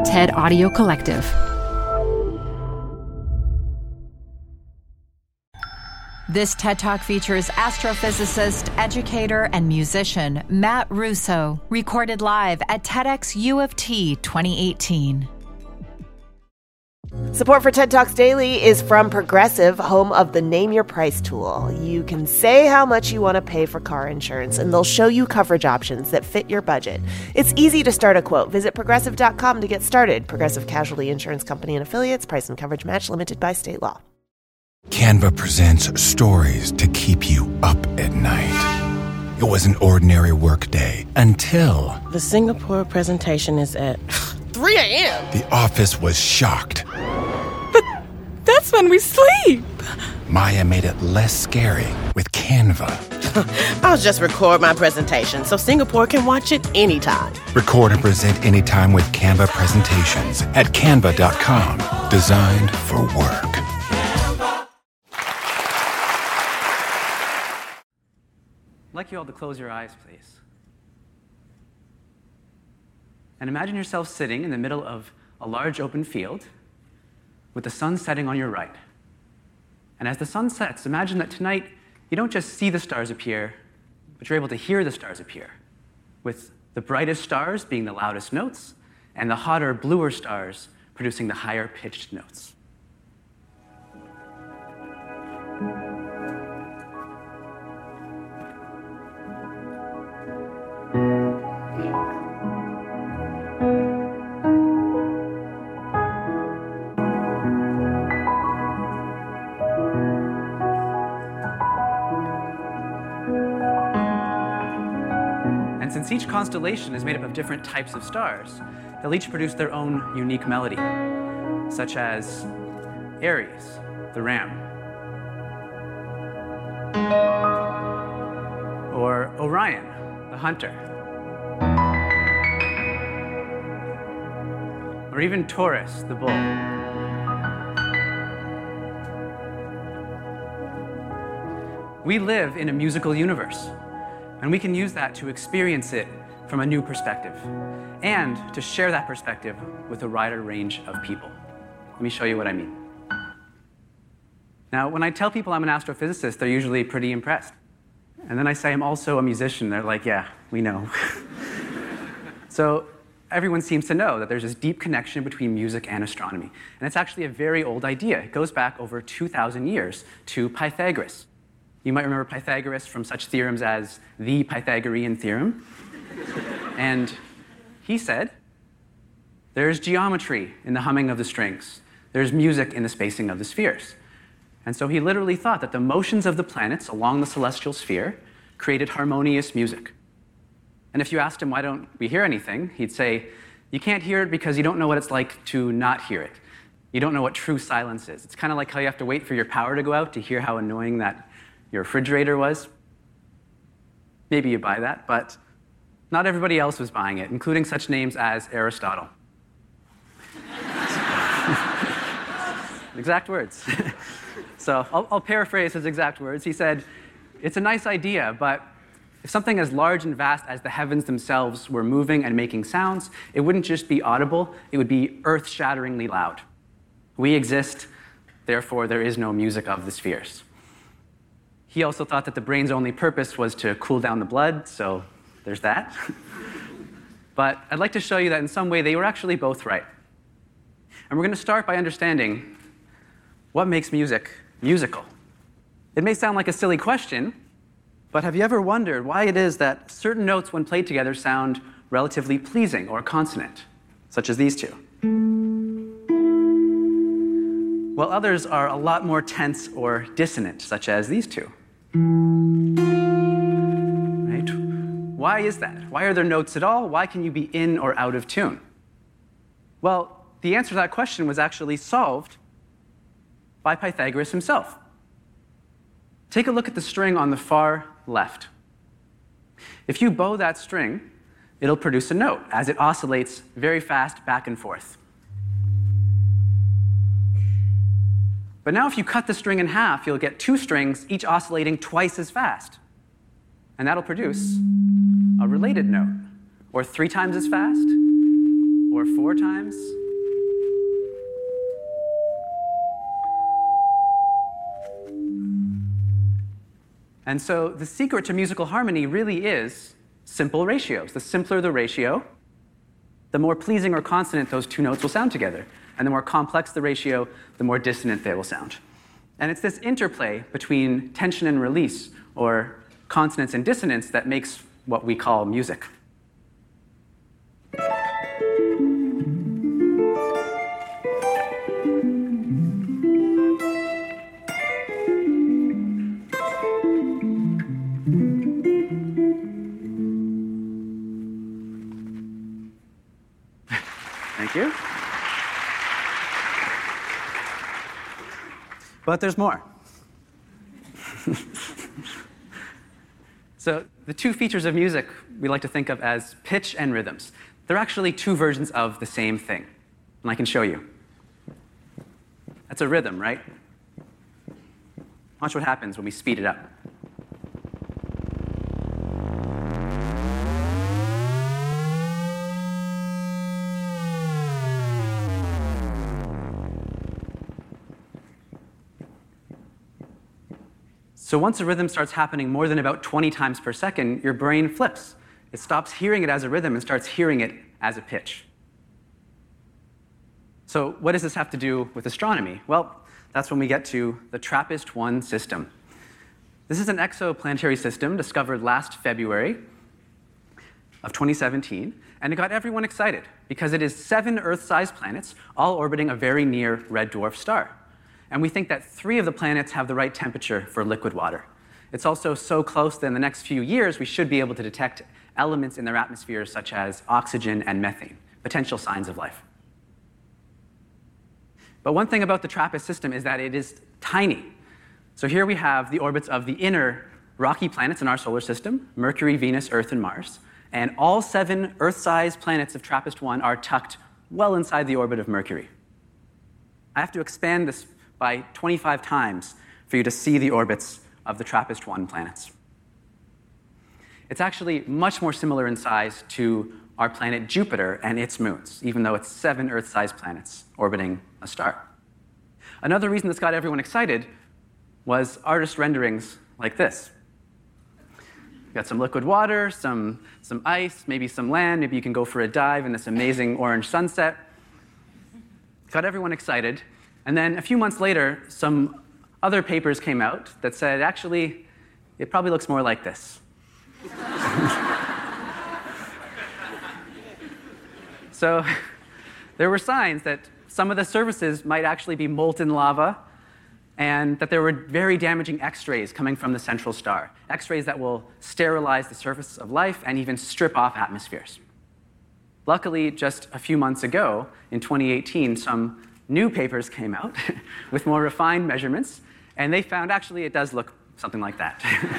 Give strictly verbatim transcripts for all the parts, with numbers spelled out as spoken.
TED Audio Collective. This TED Talk features astrophysicist, educator, and musician Matt Russo, recorded live at TEDx U of T twenty eighteen. Support for TED Talks Daily is from Progressive, home of the Name Your Price tool. You can say how much you want to pay for car insurance, and they'll show you coverage options that fit your budget. It's easy to start a quote. Visit progressive dot com to get started. Progressive Casualty Insurance Company and Affiliates. Price and coverage match limited by state law. Canva presents stories to keep you up at night. It was an ordinary workday until... The Singapore presentation is at three a.m. The office was shocked. But that's when we sleep. Maya made it less scary with Canva. I'll just record my presentation so Singapore can watch it anytime. Record and present anytime with Canva presentations at canva dot com. Designed for work. I'd like you all to close your eyes, please. And imagine yourself sitting in the middle of a large open field with the sun setting on your right. And as the sun sets, imagine that tonight you don't just see the stars appear, but you're able to hear the stars appear, with the brightest stars being the loudest notes, and the hotter, bluer stars producing the higher-pitched notes. Since each constellation is made up of different types of stars, they'll each produce their own unique melody, such as Aries, the ram, or Orion, the hunter, or even Taurus, the bull. We live in a musical universe, and we can use that to experience it from a new perspective and to share that perspective with a wider range of people. Let me show you what I mean. Now, when I tell people I'm an astrophysicist, they're usually pretty impressed. And then I say I'm also a musician. They're like, yeah, we know. So everyone seems to know that there's this deep connection between music and astronomy. And it's actually a very old idea. It goes back over two thousand years to Pythagoras. You might remember Pythagoras from such theorems as the Pythagorean theorem. And he said, there's geometry in the humming of the strings. There's music in the spacing of the spheres. And so he literally thought that the motions of the planets along the celestial sphere created harmonious music. And if you asked him, why don't we hear anything? He'd say, you can't hear it because you don't know what it's like to not hear it. You don't know what true silence is. It's kind of like how you have to wait for your power to go out to hear how annoying that your refrigerator was. Maybe you buy that, but not everybody else was buying it, including such names as Aristotle. Exact words. So I'll, I'll paraphrase his exact words. He said, it's a nice idea, but if something as large and vast as the heavens themselves were moving and making sounds, it wouldn't just be audible, it would be earth-shatteringly loud. We exist, therefore there is no music of the spheres. He also thought that the brain's only purpose was to cool down the blood, so there's that. But I'd like to show you that in some way they were actually both right. And we're going to start by understanding what makes music musical. It may sound like a silly question, but have you ever wondered why it is that certain notes when played together sound relatively pleasing or consonant, such as these two, while others are a lot more tense or dissonant, such as these two? Right? Why is that? Why are there notes at all? Why can you be in or out of tune? Well, the answer to that question was actually solved by Pythagoras himself. Take a look at the string on the far left. If you bow that string, it'll produce a note as it oscillates very fast back and forth. But now if you cut the string in half, you'll get two strings, each oscillating twice as fast. And that'll produce a related note, or three times as fast, or four times. And so the secret to musical harmony really is simple ratios. The simpler the ratio, the more pleasing or consonant those two notes will sound together. And the more complex the ratio, the more dissonant they will sound. And it's this interplay between tension and release, or consonance and dissonance, that makes what we call music. Thank you. But there's more. So the two features of music we like to think of as pitch and rhythms. They're actually two versions of the same thing. And I can show you. That's a rhythm, right? Watch what happens when we speed it up. So once a rhythm starts happening more than about twenty times per second, your brain flips. It stops hearing it as a rhythm and starts hearing it as a pitch. So what does this have to do with astronomy? Well, that's when we get to the TRAPPIST one system. This is an exoplanetary system discovered last February of twenty seventeen, and it got everyone excited because it is seven Earth-sized planets all orbiting a very near red dwarf star. And we think that three of the planets have the right temperature for liquid water. It's also so close that in the next few years, we should be able to detect elements in their atmospheres such as oxygen and methane, potential signs of life. But one thing about the TRAPPIST system is that it is tiny. So here we have the orbits of the inner rocky planets in our solar system, Mercury, Venus, Earth, and Mars. And all seven Earth-sized planets of TRAPPIST one are tucked well inside the orbit of Mercury. I have to expand this by twenty-five times for you to see the orbits of the TRAPPIST one planets. It's actually much more similar in size to our planet Jupiter and its moons, even though it's seven Earth-sized planets orbiting a star. Another reason this got everyone excited was artist renderings like this. You've got some liquid water, some, some ice, maybe some land, maybe you can go for a dive in this amazing orange sunset. Got everyone excited. And then a few months later, some other papers came out that said, actually, it probably looks more like this. So there were signs that some of the surfaces might actually be molten lava, and that there were very damaging X-rays coming from the central star, X-rays that will sterilize the surface of life and even strip off atmospheres. Luckily, just a few months ago, in twenty eighteen, some new papers came out with more refined measurements, and they found actually it does look something like that.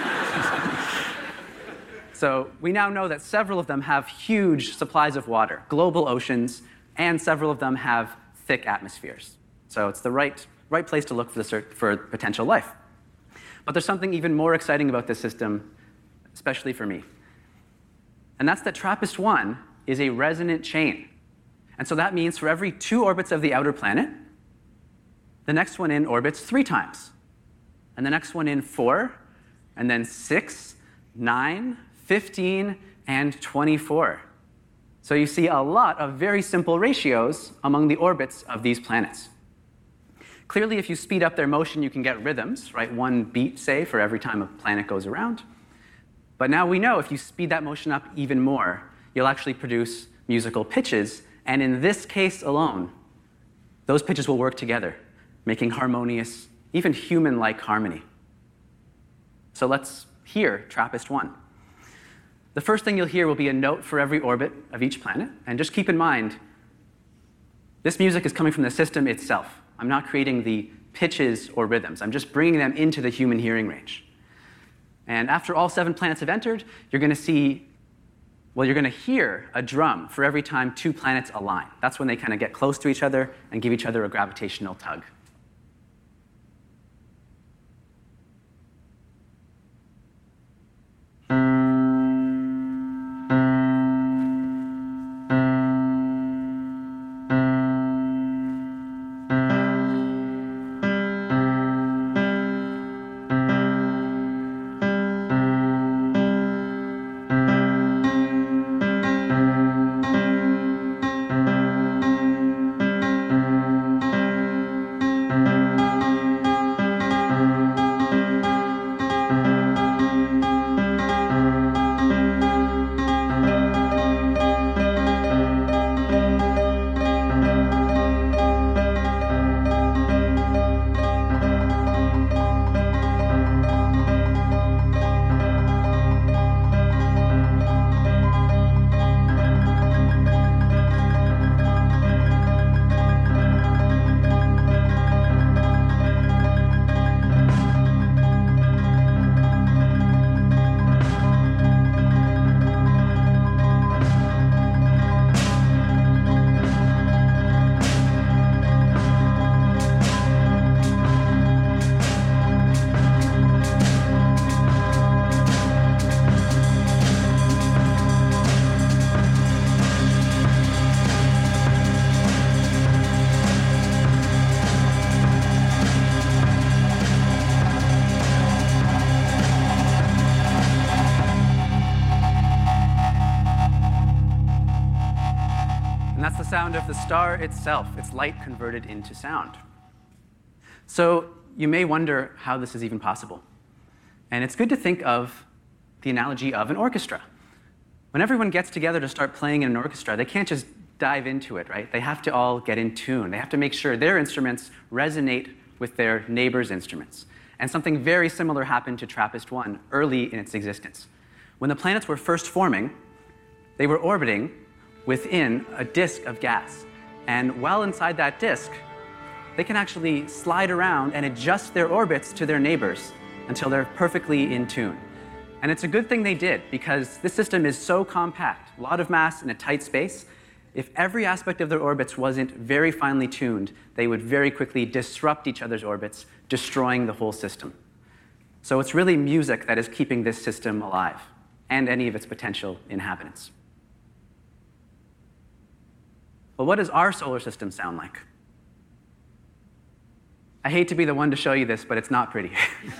So we now know that several of them have huge supplies of water, global oceans, and several of them have thick atmospheres. So it's the right, right place to look for, the cert- for potential life. But there's something even more exciting about this system, especially for me. And that's that TRAPPIST one is a resonant chain. And so that means for every two orbits of the outer planet, the next one in orbits three times. And the next one in four, and then six, nine, fifteen, and twenty-four. So you see a lot of very simple ratios among the orbits of these planets. Clearly, if you speed up their motion, you can get rhythms, right? One beat, say, for every time a planet goes around. But now we know if you speed that motion up even more, you'll actually produce musical pitches. And in this case alone, those pitches will work together, making harmonious, even human-like harmony. So let's hear TRAPPIST one. The first thing you'll hear will be a note for every orbit of each planet. And just keep in mind, this music is coming from the system itself. I'm not creating the pitches or rhythms. I'm just bringing them into the human hearing range. And after all seven planets have entered, you're going to see Well, you're going to hear a drum for every time two planets align. That's when they kind of get close to each other and give each other a gravitational tug. And that's the sound of the star itself, its light converted into sound. So you may wonder how this is even possible. And it's good to think of the analogy of an orchestra. When everyone gets together to start playing in an orchestra, they can't just dive into it, right? They have to all get in tune. They have to make sure their instruments resonate with their neighbors' instruments. And something very similar happened to TRAPPIST one early in its existence. When the planets were first forming, they were orbiting within a disk of gas. And while inside that disk, they can actually slide around and adjust their orbits to their neighbors until they're perfectly in tune. And it's a good thing they did, because this system is so compact, a lot of mass in a tight space. If every aspect of their orbits wasn't very finely tuned, they would very quickly disrupt each other's orbits, destroying the whole system. So it's really music that is keeping this system alive, and any of its potential inhabitants. Well, what does our solar system sound like? I hate to be the one to show you this, but it's not pretty.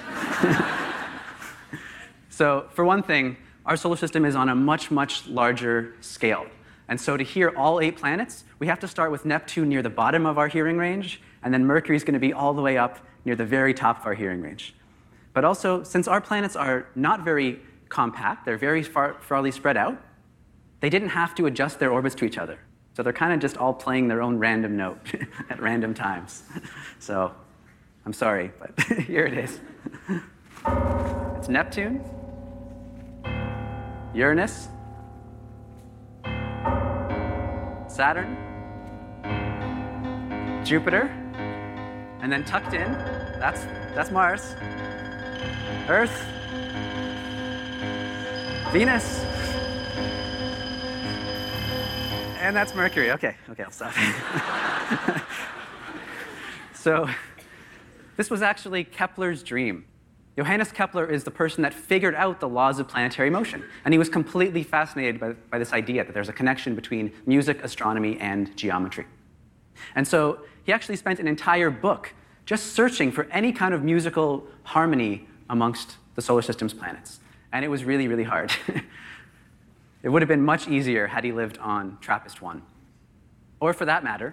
So, for one thing, our solar system is on a much, much larger scale. And so to hear all eight planets, we have to start with Neptune near the bottom of our hearing range, and then Mercury is going to be all the way up near the very top of our hearing range. But also, since our planets are not very compact, they're very far, farly spread out, they didn't have to adjust their orbits to each other. So they're kind of just all playing their own random note at random times. So I'm sorry, but here it is. It's Neptune, Uranus, Saturn, Jupiter, and then tucked in, that's, that's Mars, Earth, Venus, and that's Mercury. Okay, okay, I'll stop. So, this was actually Kepler's dream. Johannes Kepler is the person that figured out the laws of planetary motion, and he was completely fascinated by, by this idea that there's a connection between music, astronomy, and geometry. And so he actually spent an entire book just searching for any kind of musical harmony amongst the solar system's planets. And it was really, really hard. It would have been much easier had he lived on TRAPPIST one. Or for that matter,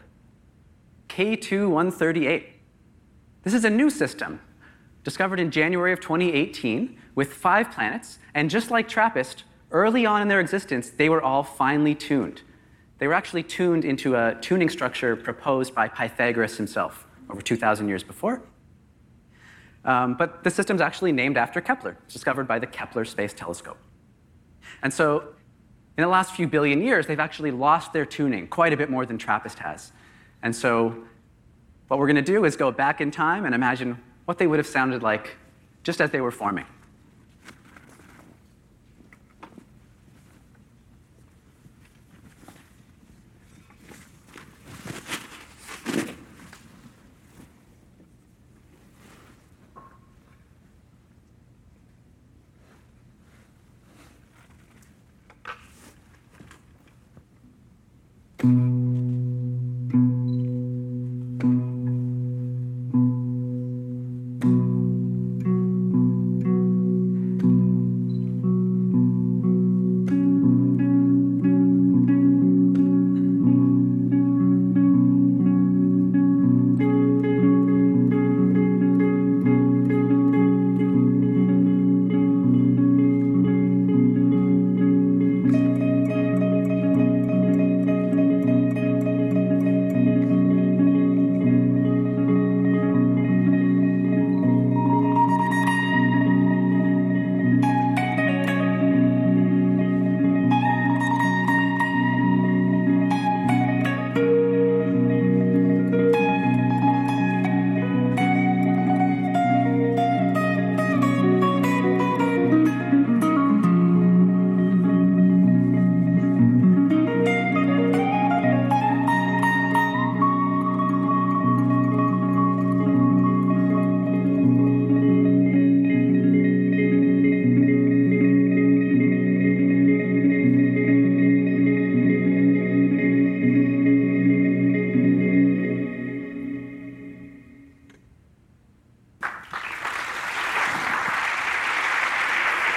K two one thirty-eight. This is a new system discovered in January of twenty eighteen with five planets, and just like TRAPPIST, early on in their existence, they were all finely tuned. They were actually tuned into a tuning structure proposed by Pythagoras himself over two thousand years before. Um, but the system's actually named after Kepler. It's discovered by the Kepler Space Telescope. And so, in the last few billion years, they've actually lost their tuning quite a bit more than TRAPPIST has. And so, what we're going to do is go back in time and imagine what they would have sounded like just as they were forming.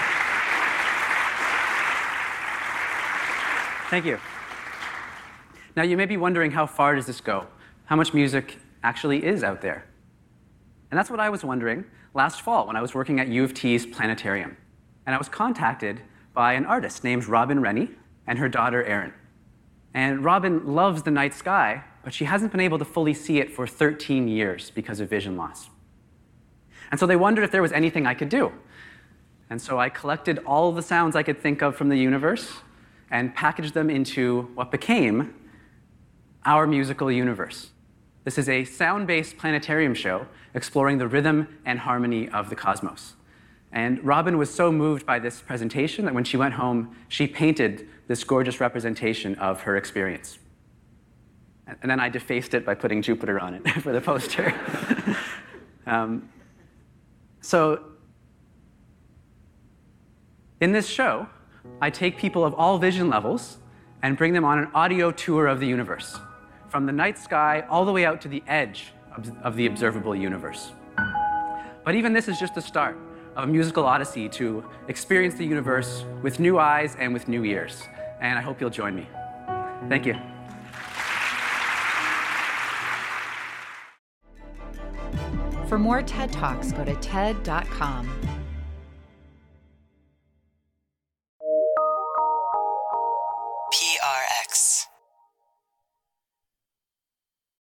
Thank you. Now, you may be wondering, how far does this go? How much music actually is out there? And that's what I was wondering last fall when I was working at U of T's planetarium. And I was contacted by an artist named Robin Rennie and her daughter, Erin. And Robin loves the night sky, but she hasn't been able to fully see it for thirteen years because of vision loss. And so they wondered if there was anything I could do. And so I collected all the sounds I could think of from the universe and packaged them into what became our musical universe. This is a sound-based planetarium show exploring the rhythm and harmony of the cosmos. And Robin was so moved by this presentation that when she went home, she painted this gorgeous representation of her experience. And then I defaced it by putting Jupiter on it for the poster. um, so in this show, I take people of all vision levels and bring them on an audio tour of the universe, from the night sky all the way out to the edge of, of the observable universe. But even this is just the start of a musical odyssey to experience the universe with new eyes and with new ears. And I hope you'll join me. Thank you. For more TED Talks, go to T E D dot com.